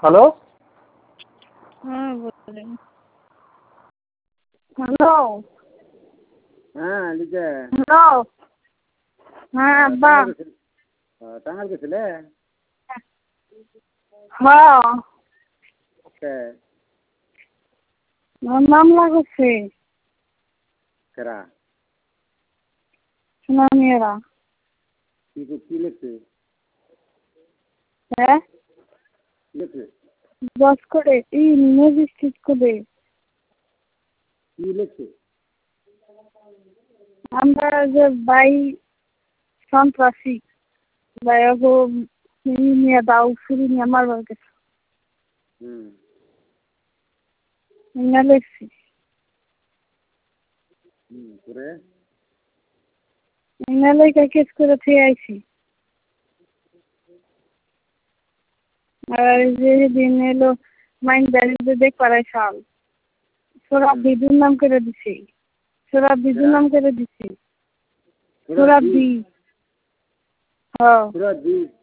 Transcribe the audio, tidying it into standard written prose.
Hello. হ্যাঁ বলেন। Hello. হ্যাঁ লিজা। হ্যালো। হ্যাঁ আব্বা। টাঙ্গাইল গেছিলে? হ্যাঁ কে আমার মামলা করছে কেরা? সুনামিয়ারা। কি লিখছে? হ্যাঁ লিখছে বস করে ম্যাজিস্ট্রেট করে কি লিখছে? আমরা যে বাই সন্ত্রাসী বাইগো নিয়ে দাও শুরু নিয়ে মারবার গেছে হুম না লেখছি করে না লেখা কেস করে থেকে আইছি। আর যেদিন এলো মাইন ব্যারিজে দেখ পাড়ায় সাল সোরাব বিদুর নাম করে দিছি। সোরাব বিদুর নাম করে দিছি। সোরাব দি। হ্যাঁ সুরাজ জি